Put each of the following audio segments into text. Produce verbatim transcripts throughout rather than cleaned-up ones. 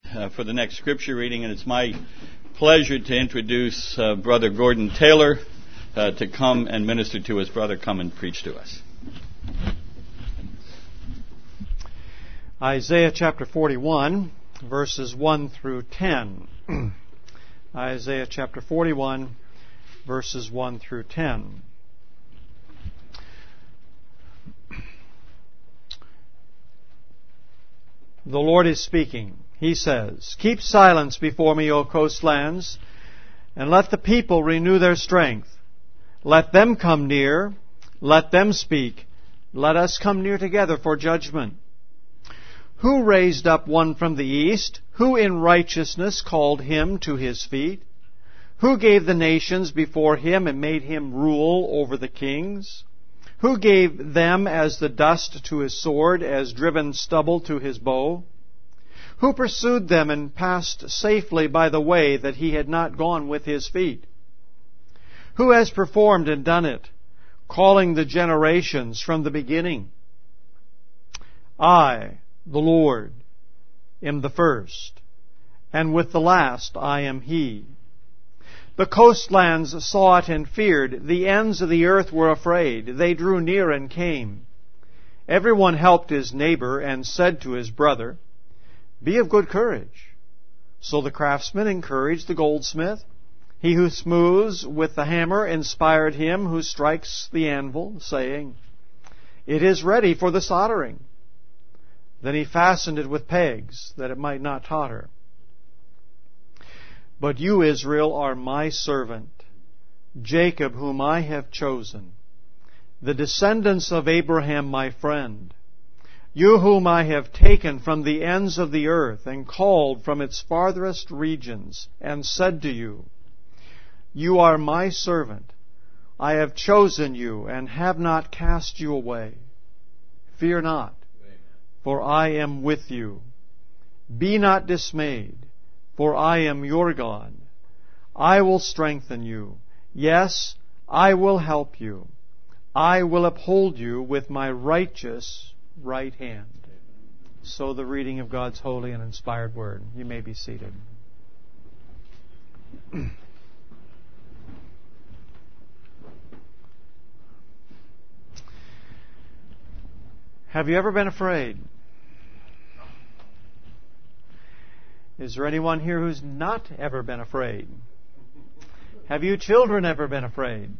uh, for the next scripture reading, and it's my pleasure to introduce uh, Brother Gordon Taylor uh, to come and minister to us. Brother, come and preach to us. Isaiah chapter forty-one, verses one through ten. Isaiah chapter forty-one, verses one through ten. The Lord is speaking. He says, "Keep silence before me, O coastlands, and let the people renew their strength. Let them come near, let them speak. Let us come near together for judgment. Who raised up one from the east? Who in righteousness called him to his feet? Who gave the nations before him and made him rule over the kings? Who gave them as the dust to his sword, as driven stubble to his bow? Who pursued them and passed safely by the way that he had not gone with his feet? Who has performed and done it, calling the generations from the beginning? I, the Lord, am the first, and with the last I am He. The coastlands saw it and feared. The ends of the earth were afraid. They drew near and came. Everyone helped his neighbor and said to his brother, 'Be of good courage.' So the craftsman encouraged the goldsmith. He who smooths with the hammer inspired him who strikes the anvil, saying, 'It is ready for the soldering.' Then he fastened it with pegs, that it might not totter. But you, Israel, are my servant, Jacob, whom I have chosen, the descendants of Abraham, my friend. You whom I have taken from the ends of the earth and called from its farthest regions, and said to you, 'You are my servant. I have chosen you and have not cast you away. Fear not, for I am with you. Be not dismayed, for I am your God. I will strengthen you. Yes, I will help you. I will uphold you with my righteous right hand.'" So the reading of God's holy and inspired word. You may be seated. Have you ever been afraid? Is there anyone here who's not ever been afraid? Have you children ever been afraid?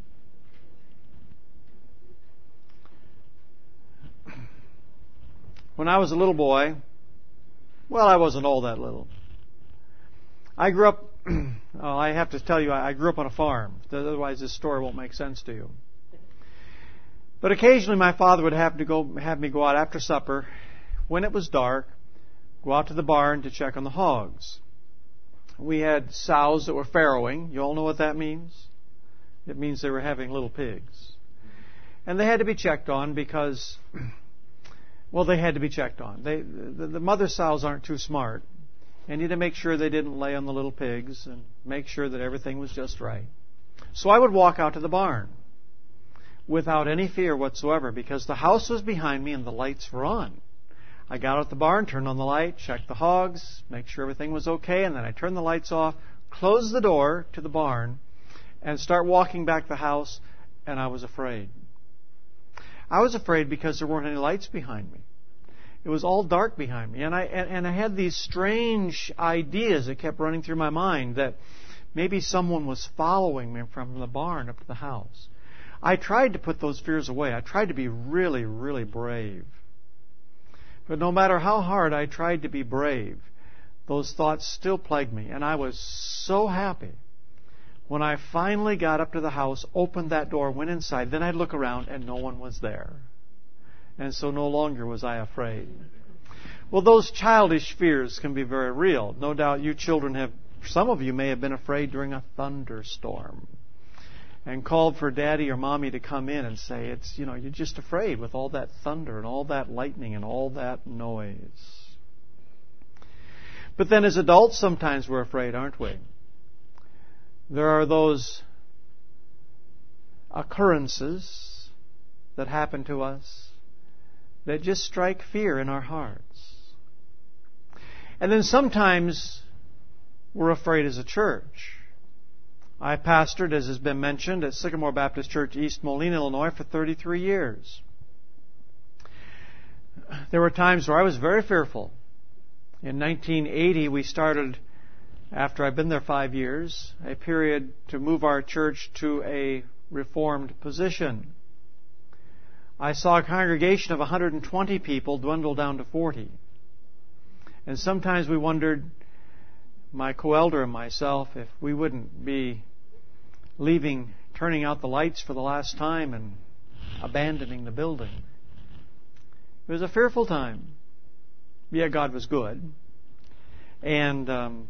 When I was a little boy, well, I wasn't all that little. I grew up, oh, I have to tell you, I grew up on a farm. Otherwise this story won't make sense to you. But occasionally my father would have to go have me go out after supper, when it was dark, go out to the barn to check on the hogs. We had sows that were farrowing. You all know what that means? It means they were having little pigs. And they had to be checked on because, well, they had to be checked on. They, the, the mother sows aren't too smart. And you had to make sure they didn't lay on the little pigs and make sure that everything was just right. So I would walk out to the barn without any fear whatsoever, because the house was behind me and the lights were on. I got out at the barn, turned on the light, checked the hogs, make sure everything was okay, and then I turned the lights off, closed the door to the barn, and start walking back the house, and I was afraid. I was afraid because there weren't any lights behind me. It was all dark behind me, and I and, and I had these strange ideas that kept running through my mind that maybe someone was following me from the barn up to the house. I tried to put those fears away. I tried to be really, really brave. But no matter how hard I tried to be brave, those thoughts still plagued me. And I was so happy when I finally got up to the house, opened that door, went inside. Then I'd look around and no one was there. And so no longer was I afraid. Well, those childish fears can be very real. No doubt you children have, some of you may have been afraid during a thunderstorm and called for Daddy or Mommy to come in and say, it's, you know, you're just afraid with all that thunder and all that lightning and all that noise. But then as adults, sometimes we're afraid, aren't we? There are those occurrences that happen to us that just strike fear in our hearts. And then sometimes we're afraid as a church. I pastored, as has been mentioned, at Sycamore Baptist Church, East Moline, Illinois, for thirty-three years. There were times where I was very fearful. In nineteen eighty, we started, after I'd been there five years, a period to move our church to a Reformed position. I saw a congregation of one hundred twenty people dwindle down to forty. And sometimes we wondered, my co-elder and myself, if we wouldn't be leaving, turning out the lights for the last time and abandoning the building. It was a fearful time. Yet God was good. And um,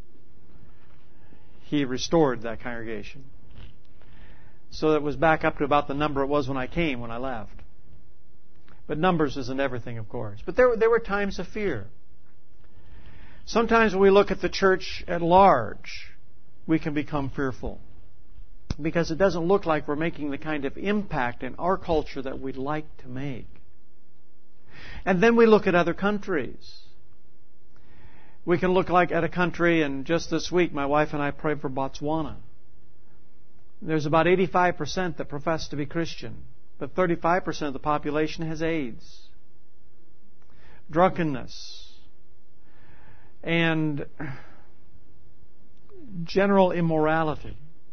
He restored that congregation. So it was back up to about the number it was when I came, when I left. But numbers isn't everything, of course. But there, there were times of fear. Sometimes when we look at the church at large, we can become fearful. Because it doesn't look like we're making the kind of impact in our culture that we'd like to make. And then we look at other countries. We can look like at a country, and just this week my wife and I prayed for Botswana. There's about eighty-five percent that profess to be Christian, but thirty-five percent of the population has AIDS, drunkenness, and general immorality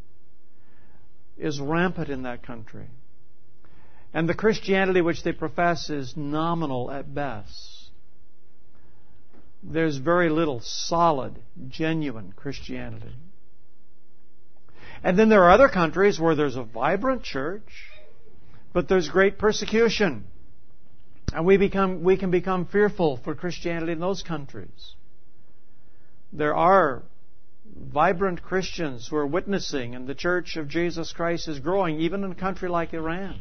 is rampant in that country. And the Christianity which they profess is nominal at best. There's very little solid, genuine Christianity. And then there are other countries where there's a vibrant church, but there's great persecution. And we become we can become fearful for Christianity in those countries. There are vibrant Christians who are witnessing, and the Church of Jesus Christ is growing, even in a country like Iran.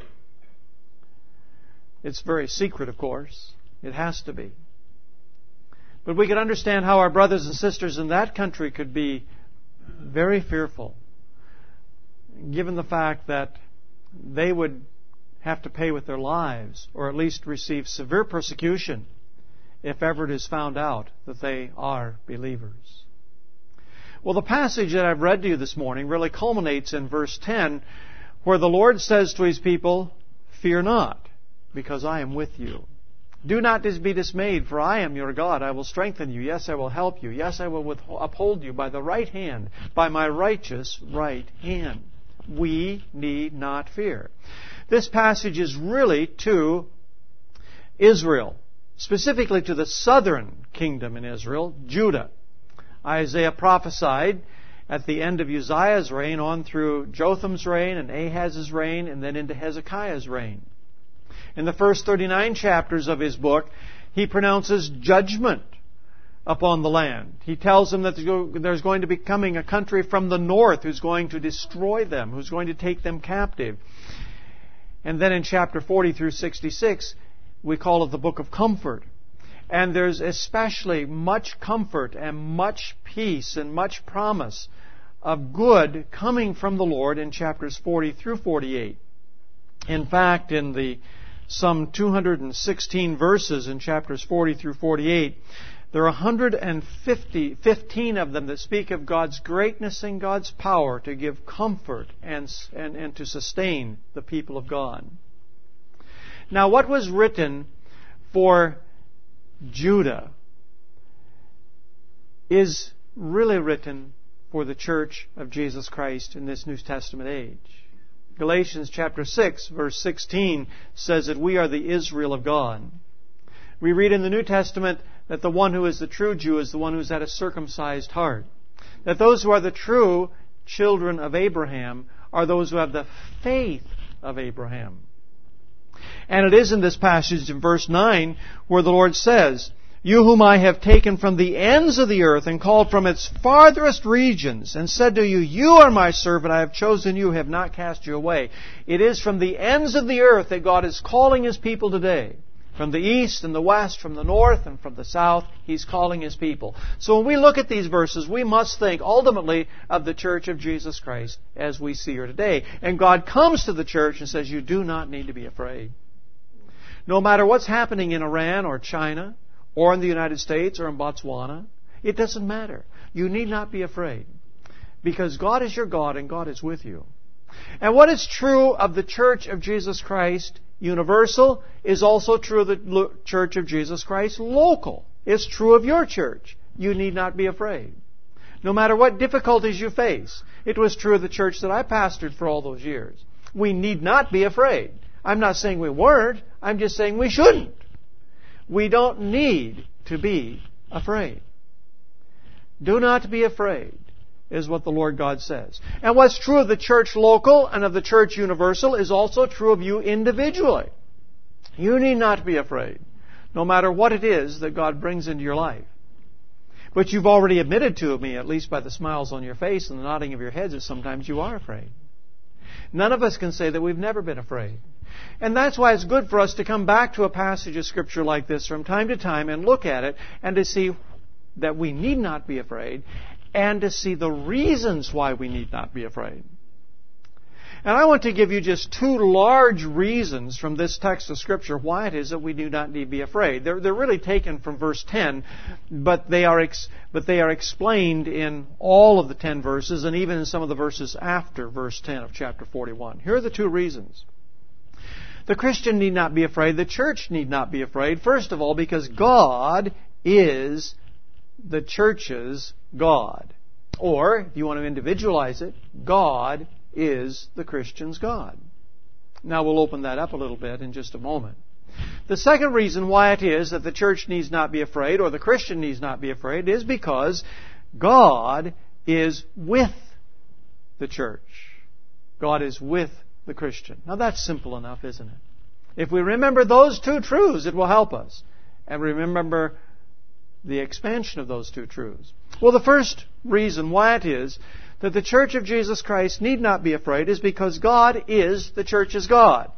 It's very secret, of course. It has to be. But we can understand how our brothers and sisters in that country could be very fearful, given the fact that they would have to pay with their lives, or at least receive severe persecution, if ever it is found out that they are believers. Well, the passage that I've read to you this morning really culminates in verse ten, where the Lord says to His people, "Fear not, because I am with you. Do not be dismayed, for I am your God. I will strengthen you. Yes, I will help you. Yes, I will uphold you by the right hand, by my righteous right hand." We need not fear. This passage is really to Israel, specifically to the southern kingdom in Israel, Judah. Isaiah prophesied at the end of Uzziah's reign on through Jotham's reign and Ahaz's reign and then into Hezekiah's reign. In the first thirty-nine chapters of his book, he pronounces judgment upon the land. He tells them that there's going to be coming a country from the north who's going to destroy them, who's going to take them captive. And then in chapter forty through sixty-six, we call it the book of comfort. And there's especially much comfort and much peace and much promise of good coming from the Lord in chapters forty through forty-eight. In fact, in the some two hundred sixteen verses in chapters forty through forty-eight, there are one hundred fifteen of them that speak of God's greatness and God's power to give comfort and, and, and to sustain the people of God. Now, what was written for Judah is really written for the Church of Jesus Christ in this New Testament age. Galatians chapter six, verse sixteen says that we are the Israel of God. We read in the New Testament that the one who is the true Jew is the one who's had a circumcised heart. That those who are the true children of Abraham are those who have the faith of Abraham. And it is in this passage in verse nine where the Lord says, "You whom I have taken from the ends of the earth and called from its farthest regions and said to you, you are my servant, I have chosen you, have not cast you away." It is from the ends of the earth that God is calling His people today. From the east and the west, from the north and from the south, He's calling His people. So when we look at these verses, we must think ultimately of the Church of Jesus Christ as we see her today. And God comes to the church and says, you do not need to be afraid. No matter what's happening in Iran or China or in the United States, or in Botswana. It doesn't matter. You need not be afraid, because God is your God and God is with you. And what is true of the Church of Jesus Christ universal is also true of the Church of Jesus Christ local. It's true of your church. You need not be afraid. No matter what difficulties you face. It was true of the church that I pastored for all those years. We need not be afraid. I'm not saying we weren't. I'm just saying we shouldn't. We don't need to be afraid. Do not be afraid, is what the Lord God says. And what's true of the church local and of the church universal is also true of you individually. You need not be afraid, no matter what it is that God brings into your life. But you've already admitted to me, at least by the smiles on your face and the nodding of your heads, that sometimes you are afraid. None of us can say that we've never been afraid. And that's why it's good for us to come back to a passage of Scripture like this from time to time and look at it and to see that we need not be afraid and to see the reasons why we need not be afraid. And I want to give you just two large reasons from this text of Scripture why it is that we do not need to be afraid. They're, they're really taken from verse ten, but they are ex, but they are explained in all of the ten verses and even in some of the verses after verse ten of chapter forty-one. Here are the two reasons. The Christian need not be afraid. The church need not be afraid. First of all, because God is the church's God. Or, if you want to individualize it, God is the Christian's God. Now we'll open that up a little bit in just a moment. The second reason why it is that the church needs not be afraid, or the Christian needs not be afraid, is because God is with the church. God is with the Christian. Now that's simple enough, isn't it? If we remember those two truths, it will help us. And remember the expansion of those two truths. Well, the first reason why it is that the Church of Jesus Christ need not be afraid is because God is the church's God.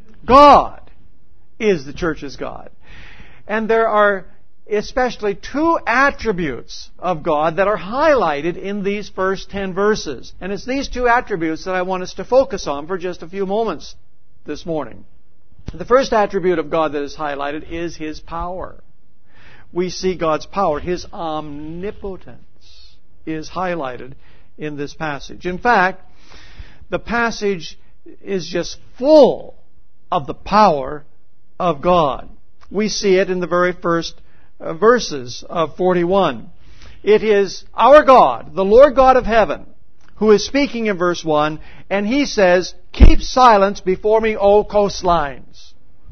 God is the church's God. And there are especially two attributes of God that are highlighted in these first ten verses. And it's these two attributes that I want us to focus on for just a few moments this morning. The first attribute of God that is highlighted is His power. We see God's power. His omnipotence is highlighted in this passage. In fact, the passage is just full of the power of God. We see it in the very first uh, verses of forty-one. It is our God, the Lord God of heaven, who is speaking in verse one, and He says, "Keep silence before me, O coastlines."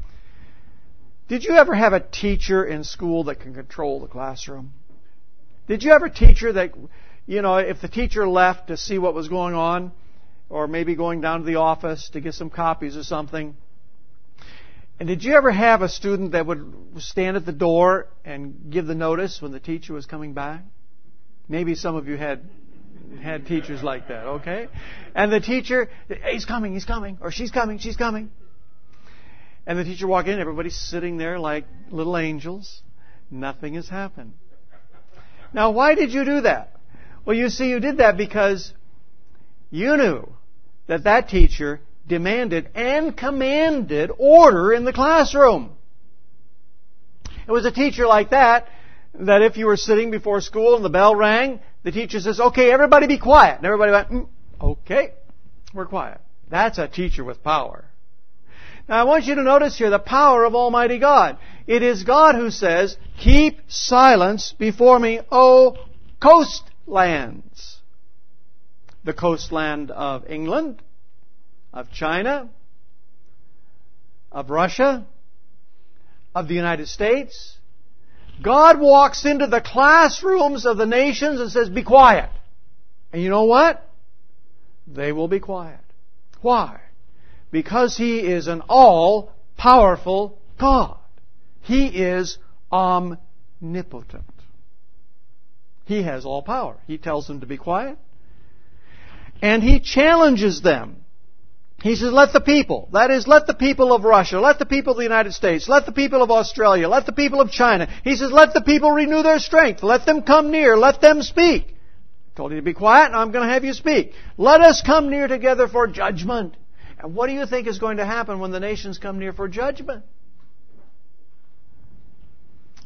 Did you ever have a teacher in school that can control the classroom? Did you ever have a teacher that, you know, if the teacher left to see what was going on, or maybe going down to the office to get some copies or something, and did you ever have a student that would stand at the door and give the notice when the teacher was coming back? Maybe some of you had had teachers like that, okay? And the teacher, hey, he's coming, he's coming, or she's coming, she's coming. And the teacher walked in, everybody's sitting there like little angels. Nothing has happened. Now, why did you do that? Well, you see, you did that because you knew that that teacher demanded and commanded order in the classroom. It was a teacher like that, that if you were sitting before school and the bell rang, the teacher says, "Okay, everybody be quiet." And everybody went, mm, "Okay, we're quiet." That's a teacher with power. Now, I want you to notice here the power of Almighty God. It is God who says, "Keep silence before me, O coastlands." The coastland of England, of China, of Russia, of the United States. God walks into the classrooms of the nations and says, "Be quiet." And you know what? They will be quiet. Why? Because He is an all-powerful God. He is omnipotent. He has all power. He tells them to be quiet. And He challenges them. He says, let the people, that is, let the people of Russia, let the people of the United States, let the people of Australia, let the people of China. He says, let the people renew their strength. Let them come near. Let them speak. I told you to be quiet, now I'm going to have you speak. Let us come near together for judgment. And what do you think is going to happen when the nations come near for judgment?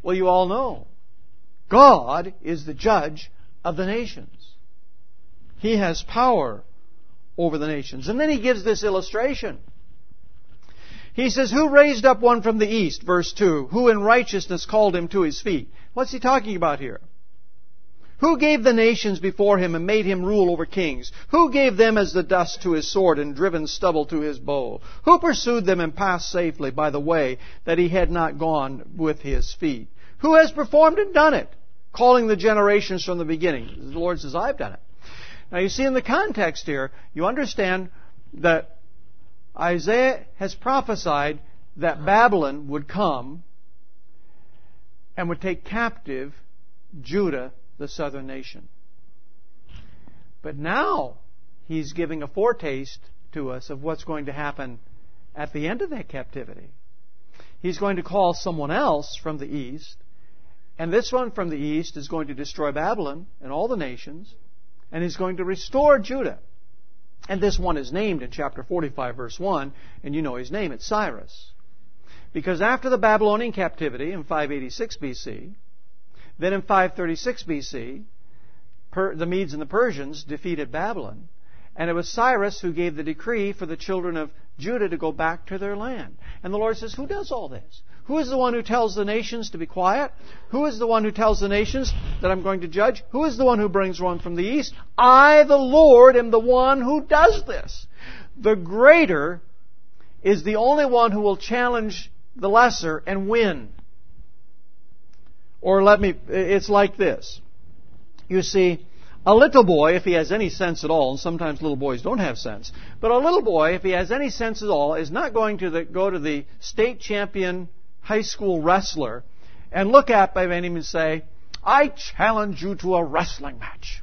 Well, you all know, God is the judge of the nations. He has power over the nations. And then he gives this illustration. He says, who raised up one from the east, verse two, who in righteousness called him to his feet? What's he talking about here? Who gave the nations before him and made him rule over kings? Who gave them as the dust to his sword and driven stubble to his bow? Who pursued them and passed safely by the way that he had not gone with his feet? Who has performed and done it, calling the generations from the beginning? The Lord says, I've done it. Now you see in the context here, you understand that Isaiah has prophesied that Babylon would come and would take captive Judah, the southern nation. But now he's giving a foretaste to us of what's going to happen at the end of that captivity. He's going to call someone else from the east, and this one from the east is going to destroy Babylon and all the nations, and he's going to restore Judah. And this one is named in chapter forty-five, verse one, and you know his name, it's Cyrus. Because after the Babylonian captivity in five eighty-six B C, then in five thirty-six B C, per, the Medes and the Persians defeated Babylon. And it was Cyrus who gave the decree for the children of Judah to go back to their land. And the Lord says, who does all this? Who is the one who tells the nations to be quiet? Who is the one who tells the nations that I'm going to judge? Who is the one who brings one from the east? I, the Lord, am the one who does this. The greater is the only one who will challenge the lesser and win. Or let me, it's like this. You see, a little boy, if he has any sense at all, and sometimes little boys don't have sense, but a little boy, if he has any sense at all, is not going to the, go to the state champion high school wrestler and look at him and say, I challenge you to a wrestling match.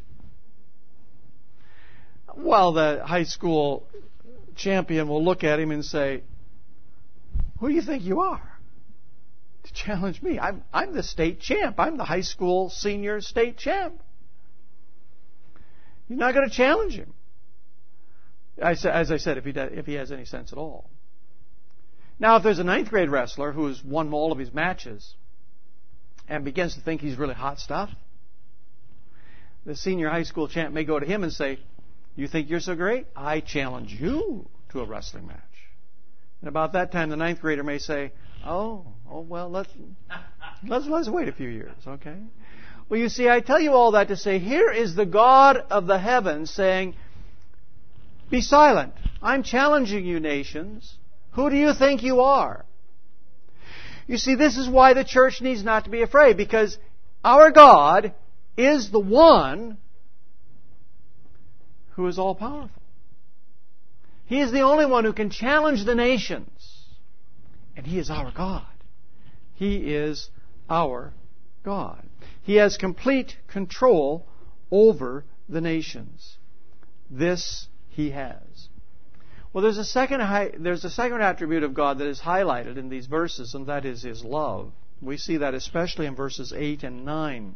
Well, the high school champion will look at him and say, who do you think you are to challenge me? I'm, I'm the state champ. I'm the high school senior state champ. You're not going to challenge him. As I said, if he, does, if he has any sense at all. Now, if there's a ninth grade wrestler who's won all of his matches and begins to think he's really hot stuff, the senior high school champ may go to him and say, you think you're so great? I challenge you to a wrestling match. And about that time, the ninth grader may say, oh, oh well, let's, let's, let's wait a few years, okay? Well, you see, I tell you all that to say, here is the God of the heavens saying, be silent. I'm challenging you, nations. Who do you think you are? You see, this is why the church needs not to be afraid, because our God is the one who is all-powerful. He is the only one who can challenge the nations. And He is our God. He is our God. He has complete control over the nations. This He has. Well, there's a second there's a second attribute of God that is highlighted in these verses, and that is His love. We see that especially in verses eight and nine.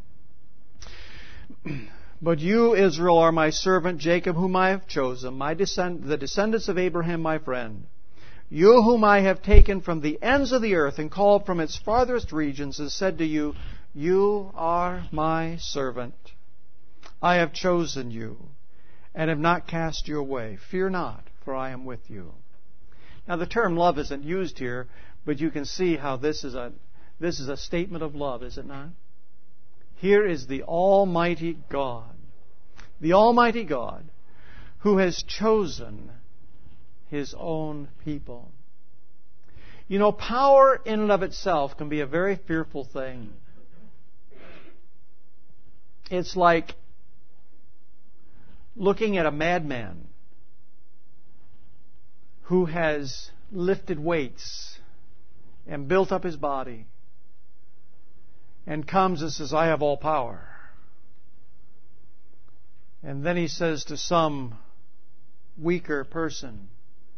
But you, Israel, are my servant, Jacob, whom I have chosen, my descend- the descendants of Abraham, my friend. You whom I have taken from the ends of the earth and called from its farthest regions, has said to you, you are my servant. I have chosen you and have not cast you away. Fear not, for I am with you. Now the term love isn't used here, but you can see how this is a this is a statement of love, is it not? Here is the Almighty God, the Almighty God who has chosen His own people. You know, power in and of itself can be a very fearful thing. It's like looking at a madman who has lifted weights and built up his body and comes and says, I have all power. And then he says to some weaker person,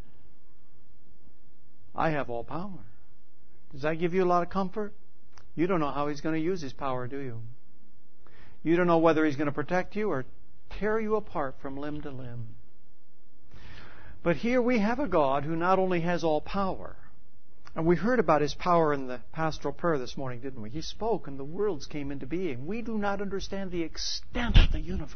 I have all power. Does that give you a lot of comfort? You don't know how he's going to use his power, do you? You don't know whether he's going to protect you or tear you apart from limb to limb. But here we have a God who not only has all power. And we heard about His power in the pastoral prayer this morning, didn't we? He spoke and the worlds came into being. We do not understand the extent of the universe.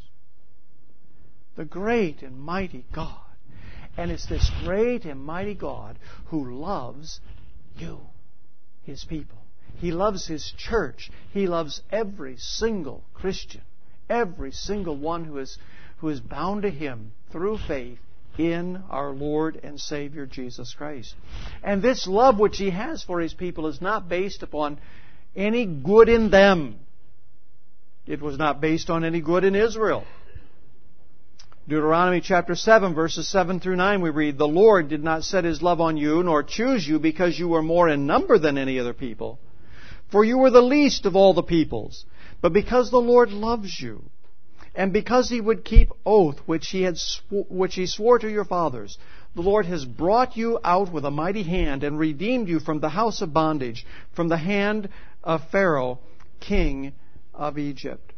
The great and mighty God. And it's this great and mighty God who loves you, His people. He loves His church. He loves every single Christian. Every single one who is, who is bound to Him through faith in our Lord and Savior Jesus Christ. And this love which He has for His people is not based upon any good in them. It was not based on any good in Israel. Deuteronomy chapter seven, verses seven through nine, we read, "The Lord did not set His love on you, nor choose you because you were more in number than any other people. For you were the least of all the peoples. But because the Lord loves you, and because He would keep oath which He had sw- which He swore to your fathers, the Lord has brought you out with a mighty hand and redeemed you from the house of bondage, from the hand of Pharaoh, king of Egypt."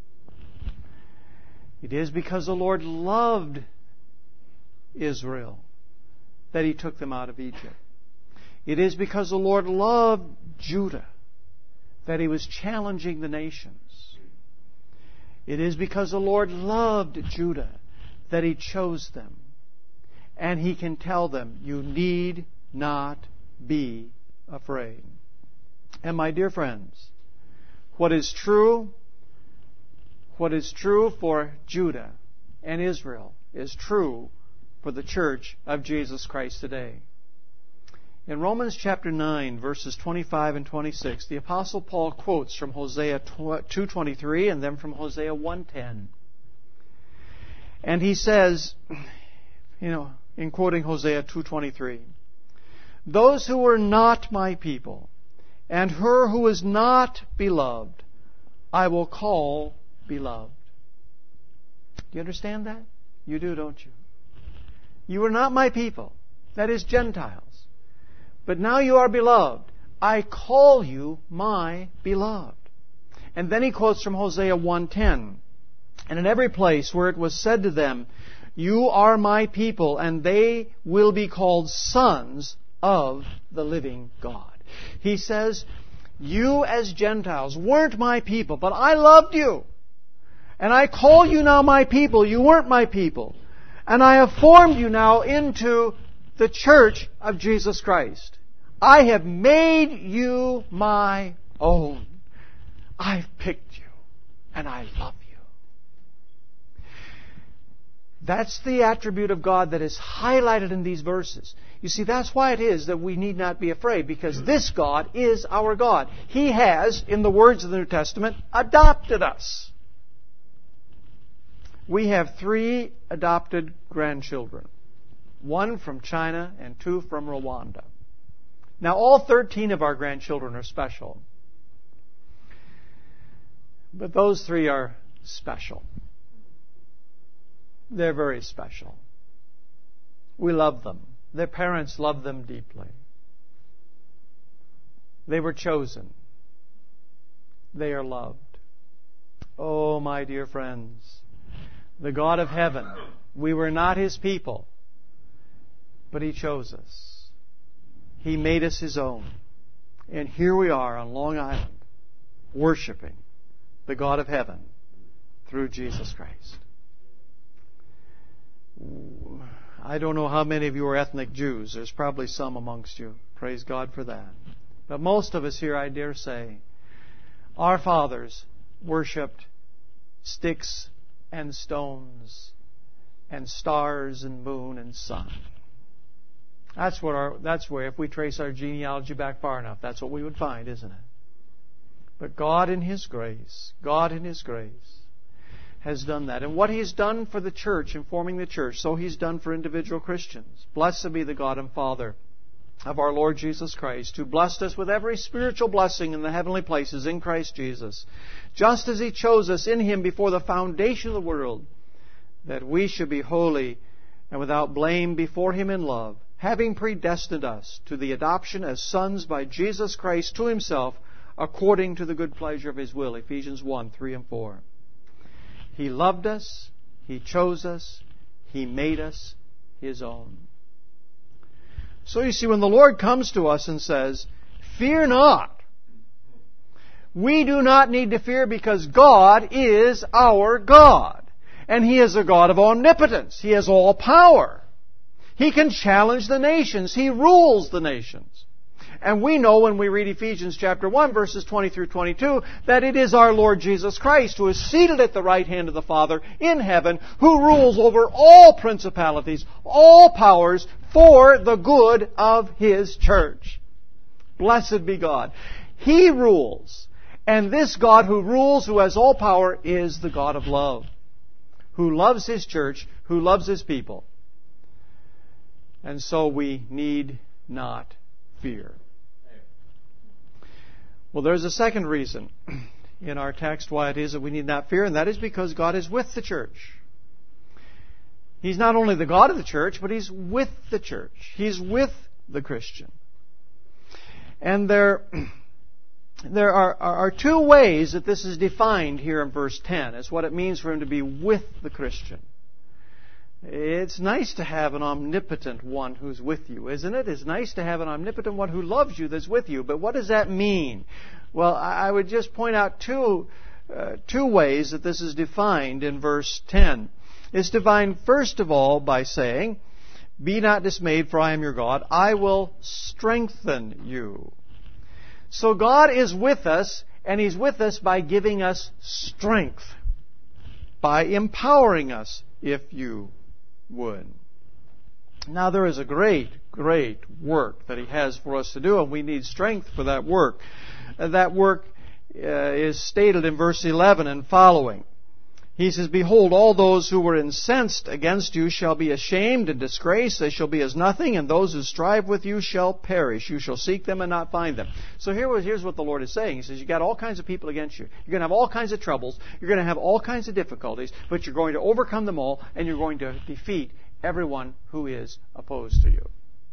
It is because the Lord loved Israel that He took them out of Egypt. It is because the Lord loved Judah that He was challenging the nations. It is because the Lord loved Judah that He chose them. And He can tell them, you need not be afraid. And my dear friends, what is true, what is true for Judah and Israel is true for the church of Jesus Christ today. In Romans chapter nine, verses twenty-five and twenty-six, the Apostle Paul quotes from Hosea two twenty-three and then from Hosea one ten. And he says, you know, in quoting Hosea two twenty-three, "Those who were not my people, and her who is not beloved, I will call beloved." Do you understand that? You do, don't you? You were not my people, that is, Gentiles. But now you are beloved. I call you my beloved. And then he quotes from Hosea one ten. "And in every place where it was said to them, you are my people, and they will be called sons of the living God." He says, you as Gentiles weren't my people, but I loved you. And I call you now my people. You weren't my people. And I have formed you now into the church of Jesus Christ. I have made you my own. I've picked you, and I love you. That's the attribute of God that is highlighted in these verses. You see, that's why it is that we need not be afraid, because this God is our God. He has, in the words of the New Testament, adopted us. We have three adopted grandchildren. One from China and two from Rwanda. Now, all thirteen of our grandchildren are special. But those three are special. They're very special. We love them. Their parents love them deeply. They were chosen. They are loved. Oh, my dear friends, the God of heaven, we were not His people, but He chose us. He made us His own. And here we are on Long Island, worshiping the God of heaven through Jesus Christ. I don't know how many of you are ethnic Jews. There's probably some amongst you. Praise God for that. But most of us here, I dare say, our fathers worshipped sticks and stones and stars and moon and sun. That's what our, that's where, if we trace our genealogy back far enough, that's what we would find, isn't it? But God in His grace, God in His grace, has done that. And what He's done for the church in forming the church, so He's done for individual Christians. Blessed be the God and Father of our Lord Jesus Christ, who blessed us with every spiritual blessing in the heavenly places in Christ Jesus, just as He chose us in Him before the foundation of the world, that we should be holy and without blame before Him in love, having predestined us to the adoption as sons by Jesus Christ to Himself, according to the good pleasure of His will. Ephesians one, three and four. He loved us. He chose us. He made us His own. So you see, when the Lord comes to us and says, fear not, we do not need to fear because God is our God. And He is a God of omnipotence. He has all power. He can challenge the nations. He rules the nations. And we know when we read Ephesians chapter one, verses twenty through twenty-two, that it is our Lord Jesus Christ who is seated at the right hand of the Father in heaven, who rules over all principalities, all powers, for the good of His church. Blessed be God. He rules. And this God who rules, who has all power, is the God of love, who loves His church, who loves His people. And so we need not fear. Well, there's a second reason in our text why it is that we need not fear, and that is because God is with the church. He's not only the God of the church, but He's with the church. He's with the Christian. And there, there are, are two ways that this is defined here in verse ten, as what it means for Him to be with the Christian. It's nice to have an omnipotent one who's with you, isn't it? It's nice to have an omnipotent one who loves you that's with you. But what does that mean? Well, I would just point out two, uh, two ways that this is defined in verse ten. It's defined first of all by saying, be not dismayed, for I am your God. I will strengthen you. So God is with us, and He's with us by giving us strength, by empowering us, if you would. Now there is a great, great work that He has for us to do, and we need strength for that work. Uh, that work uh, is stated in verse eleven and following. He says, behold, all those who were incensed against you shall be ashamed and disgraced. They shall be as nothing, and those who strive with you shall perish. You shall seek them and not find them. So here, here's what the Lord is saying. He says, you've got all kinds of people against you. You're going to have all kinds of troubles. You're going to have all kinds of difficulties, but you're going to overcome them all, and you're going to defeat everyone who is opposed to you.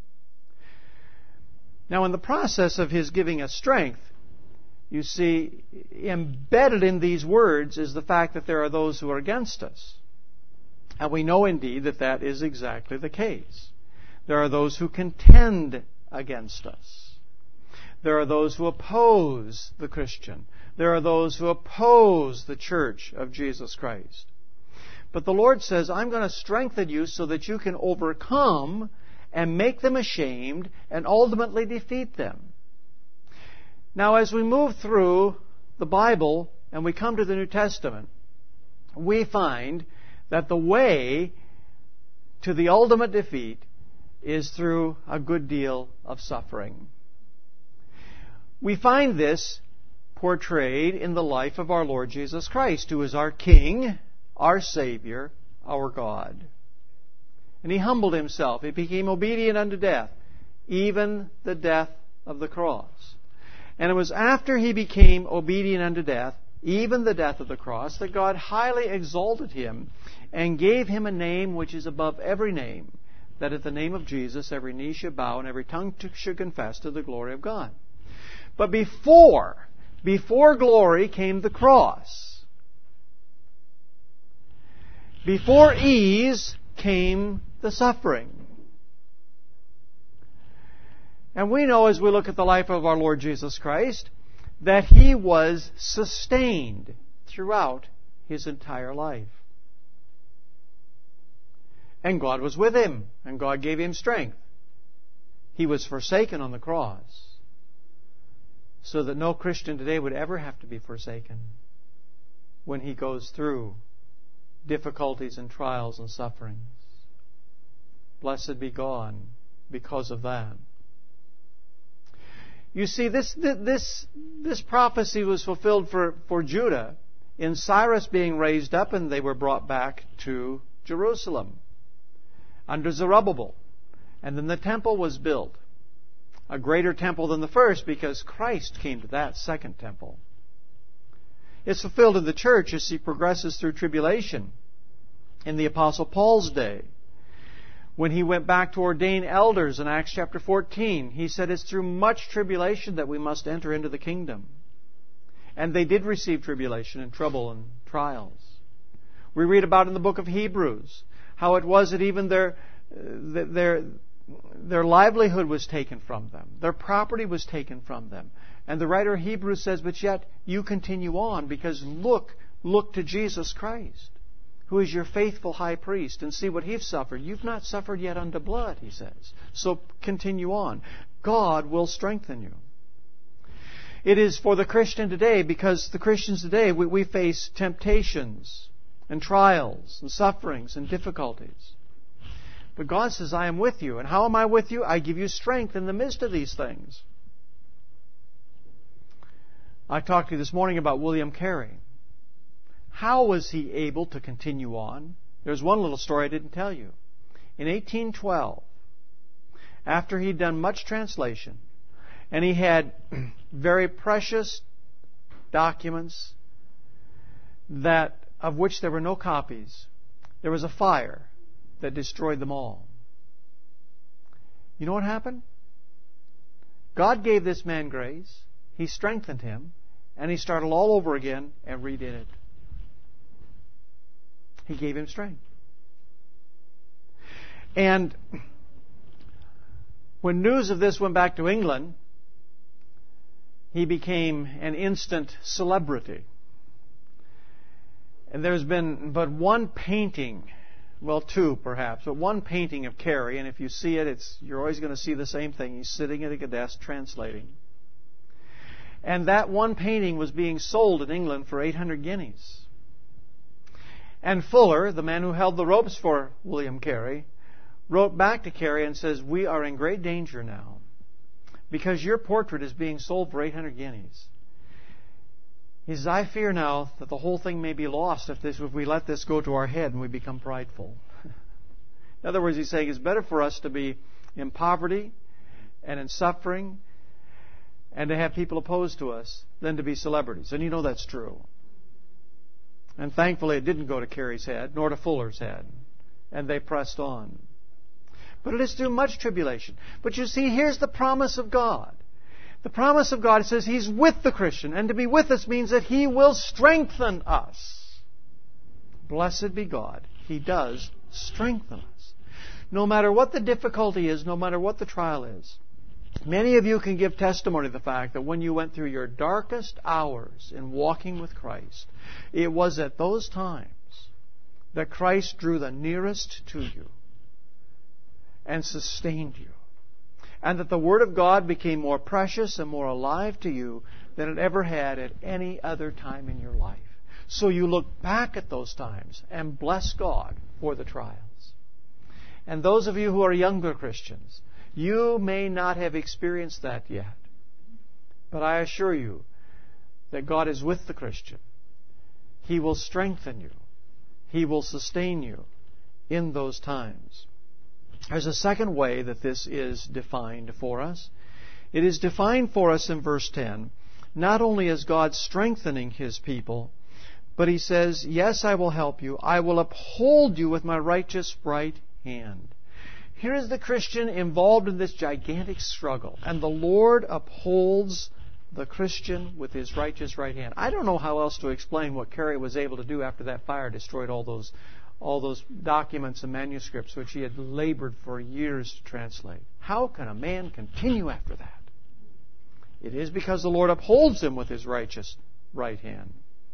Now, in the process of His giving us strength, you see, embedded in these words is the fact that there are those who are against us. And we know indeed that that is exactly the case. There are those who contend against us. There are those who oppose the Christian. There are those who oppose the church of Jesus Christ. But the Lord says, I'm going to strengthen you so that you can overcome and make them ashamed and ultimately defeat them. Now, as we move through the Bible and we come to the New Testament, we find that the way to the ultimate defeat is through a good deal of suffering. We find this portrayed in the life of our Lord Jesus Christ, who is our King, our Savior, our God. And He humbled Himself. He became obedient unto death, even the death of the cross. And it was after He became obedient unto death, even the death of the cross, that God highly exalted Him and gave Him a name which is above every name, that at the name of Jesus every knee should bow and every tongue should confess to the glory of God. But before, before glory came the cross. Before ease came the suffering. And we know as we look at the life of our Lord Jesus Christ that He was sustained throughout His entire life. And God was with Him, and God gave Him strength. He was forsaken on the cross, so that no Christian today would ever have to be forsaken when he goes through difficulties and trials and sufferings. Blessed be God because of that. You see, this this this prophecy was fulfilled for, for Judah in Cyrus being raised up, and they were brought back to Jerusalem under Zerubbabel. And then the temple was built, a greater temple than the first, because Christ came to that second temple. It's fulfilled in the church as she progresses through tribulation. In the Apostle Paul's day, when he went back to ordain elders in Acts chapter fourteen, he said it's through much tribulation that we must enter into the kingdom. And they did receive tribulation and trouble and trials. We read about in the book of Hebrews how it was that even their, their, their livelihood was taken from them. Their property was taken from them. And the writer of Hebrews says, but yet you continue on because look, look to Jesus Christ, who is your faithful high priest, and see what He's suffered. You've not suffered yet unto blood, he says. So continue on. God will strengthen you. It is for the Christian today, because the Christians today, we, we face temptations and trials and sufferings and difficulties. But God says, I am with you. And how am I with you? I give you strength in the midst of these things. I talked to you this morning about William Carey. How was he able to continue on? There's one little story I didn't tell you. In eighteen twelve, after he'd done much translation, and he had very precious documents that of which there were no copies, there was a fire that destroyed them all. You know what happened? God gave this man grace. He strengthened him, and he started all over again and redid it. He gave him strength. And when news of this went back to England, he became an instant celebrity. And there's been but one painting, well, two perhaps, but one painting of Carey, and if you see it, it's you're always going to see the same thing. He's sitting at a desk translating. And that one painting was being sold in England for eight hundred guineas. And Fuller, the man who held the ropes for William Carey, wrote back to Carey and says, we are in great danger now because your portrait is being sold for eight hundred guineas. He says, I fear now that the whole thing may be lost if, this, if we let this go to our head and we become prideful. In other words, he's saying it's better for us to be in poverty and in suffering and to have people opposed to us than to be celebrities. And you know that's true. And thankfully it didn't go to Carey's head, nor to Fuller's head. And they pressed on. But it is through much tribulation. But you see, here's the promise of God. The promise of God says He's with the Christian. And to be with us means that He will strengthen us. Blessed be God. He does strengthen us. No matter what the difficulty is, no matter what the trial is. Many of you can give testimony to the fact that when you went through your darkest hours in walking with Christ, it was at those times that Christ drew the nearest to you and sustained you. And that the Word of God became more precious and more alive to you than it ever had at any other time in your life. So you look back at those times and bless God for the trials. And those of you who are younger Christians, you may not have experienced that yet. But I assure you that God is with the Christian. He will strengthen you. He will sustain you in those times. There's a second way that this is defined for us. It is defined for us in verse ten, not only as God strengthening His people, but He says, yes, I will help you. I will uphold you with my righteous right hand. Here is the Christian involved in this gigantic struggle, and the Lord upholds the Christian with His righteous right hand. I don't know how else to explain what Carey was able to do after that fire destroyed all those all those documents and manuscripts which he had labored for years to translate. How can a man continue after that? It is because the Lord upholds him with His righteous right hand.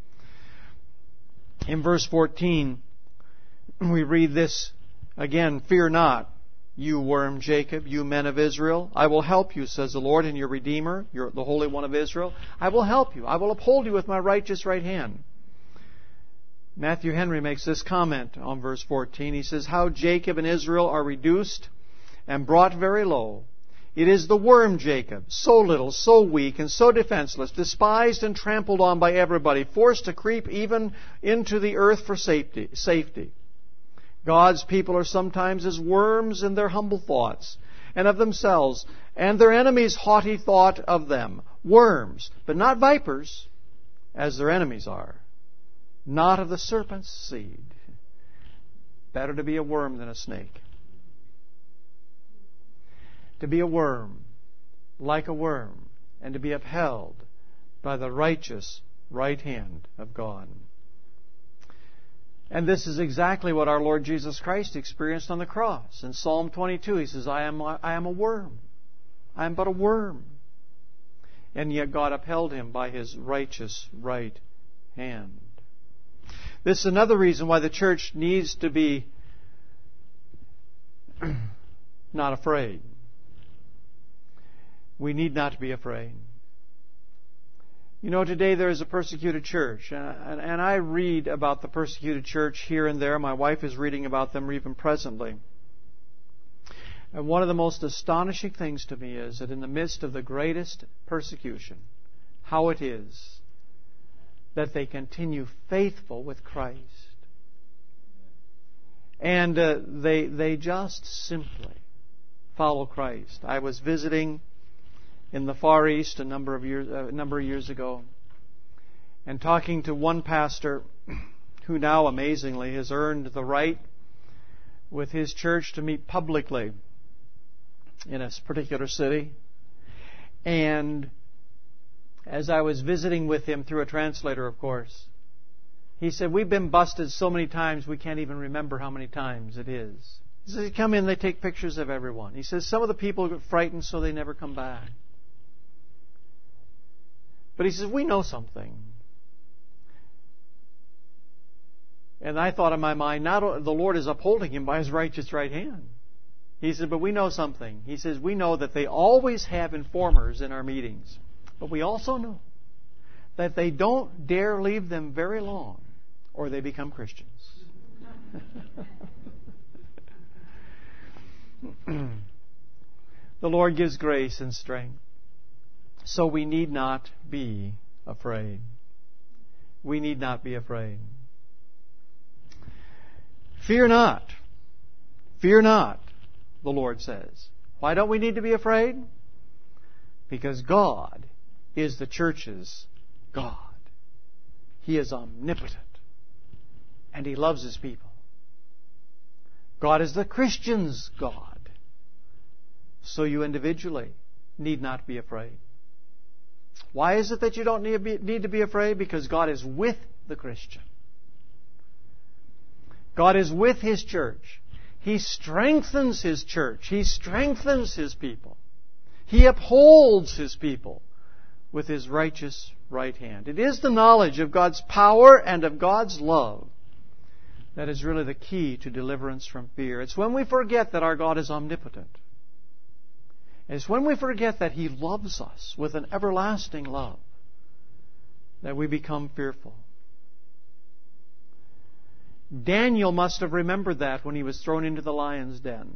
In verse fourteen, we read this again, fear not, you worm Jacob, you men of Israel. I will help you, says the Lord, and your Redeemer, your, the Holy One of Israel. I will help you. I will uphold you with my righteous right hand. Matthew Henry makes this comment on verse fourteen. He says, how Jacob and Israel are reduced and brought very low. It is the worm Jacob, so little, so weak, and so defenseless, despised and trampled on by everybody, forced to creep even into the earth for safety. safety. God's people are sometimes as worms in their humble thoughts and of themselves, and their enemies' haughty thought of them. Worms, but not vipers, as their enemies are. Not of the serpent's seed. Better to be a worm than a snake. To be a worm, like a worm, and to be upheld by the righteous right hand of God. And this is exactly what our Lord Jesus Christ experienced on the cross. In Psalm twenty-two, He says, I am, I am a worm. I am but a worm. And yet God upheld Him by His righteous right hand. This is another reason why the church needs to be not afraid. We need not be afraid. You know, today there is a persecuted church, and, and I read about the persecuted church here and there. My wife is reading about them even presently. And one of the most astonishing things to me is that in the midst of the greatest persecution, how it is that they continue faithful with Christ. And uh, they they just simply follow Christ. I was visiting in the Far East a number of years a number of years ago, and talking to one pastor who now amazingly has earned the right with his church to meet publicly in a particular city. And as I was visiting with him through a translator, of course, he said, we've been busted so many times we can't even remember how many times it is. He says, they come in, they take pictures of everyone. He says, some of the people get frightened so they never come back. But he says, we know something. And I thought in my mind, not the Lord is upholding him by His righteous right hand. He said, but we know something. He says, we know that they always have informers in our meetings. But we also know that they don't dare leave them very long, or they become Christians. The Lord gives grace and strength. So we need not be afraid. We need not be afraid. Fear not. Fear not, the Lord says. Why don't we need to be afraid? Because God is the church's God. He is omnipotent. And He loves His people. God is the Christian's God. So you individually need not be afraid. Why is it that you don't need to be, need to be afraid? Because God is with the Christian. God is with His church. He strengthens His church. He strengthens His people. He upholds His people with His righteous right hand. It is the knowledge of God's power and of God's love that is really the key to deliverance from fear. It's when we forget that our God is omnipotent. It's when we forget that He loves us with an everlasting love that we become fearful. Daniel must have remembered that when he was thrown into the lion's den.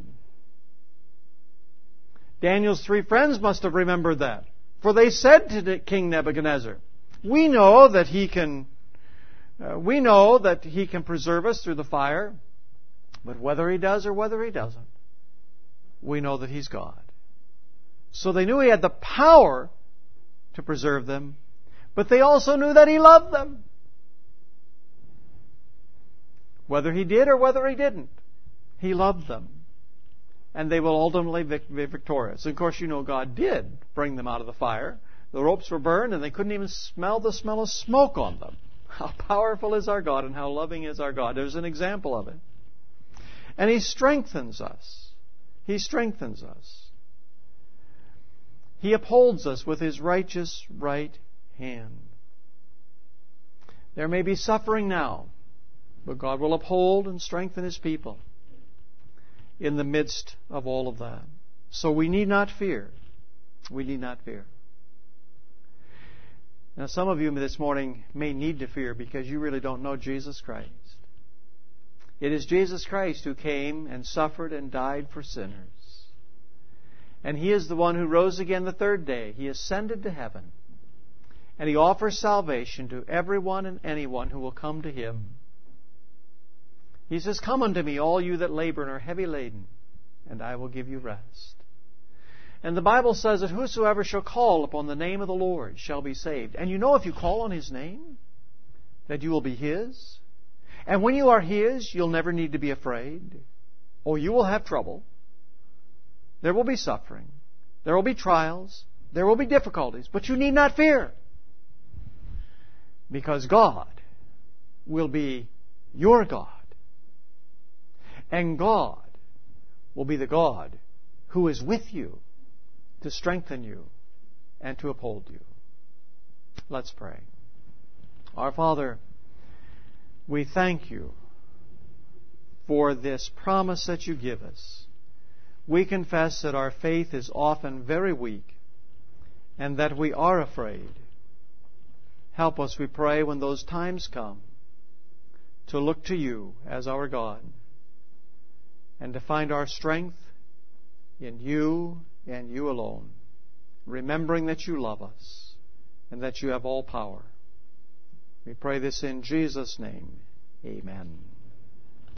Daniel's three friends must have remembered that. For they said to King Nebuchadnezzar, we know that he can uh, we know that he can preserve us through the fire, but whether he does or whether he doesn't, we know that He's God. So they knew He had the power to preserve them, but they also knew that He loved them. Whether He did or whether He didn't, He loved them. And they will ultimately be victorious. And of course, you know God did bring them out of the fire. The ropes were burned and they couldn't even smell the smell of smoke on them. How powerful is our God and how loving is our God. There's an example of it. And He strengthens us. He strengthens us. He upholds us with His righteous right hand. There may be suffering now, but God will uphold and strengthen His people in the midst of all of that. So we need not fear. We need not fear. Now, some of you this morning may need to fear because you really don't know Jesus Christ. It is Jesus Christ who came and suffered and died for sinners. And He is the one who rose again the third day. He ascended to heaven. And He offers salvation to everyone and anyone who will come to Him. He says, come unto me, all you that labor and are heavy laden, and I will give you rest. And the Bible says that whosoever shall call upon the name of the Lord shall be saved. And you know if you call on His name, that you will be His. And when you are His, you'll never need to be afraid. Or you will have trouble. There will be suffering. There will be trials. There will be difficulties. But you need not fear. Because God will be your God. And God will be the God who is with you to strengthen you and to uphold you. Let's pray. Our Father, we thank you for this promise that you give us. We confess that our faith is often very weak and that we are afraid. Help us, we pray, when those times come, to look to you as our God and to find our strength in you and you alone, remembering that you love us and that you have all power. We pray this in Jesus' name. Amen.